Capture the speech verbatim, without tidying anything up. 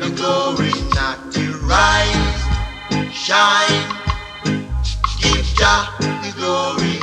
the glory, not to rise, shine. Give Jah the glory.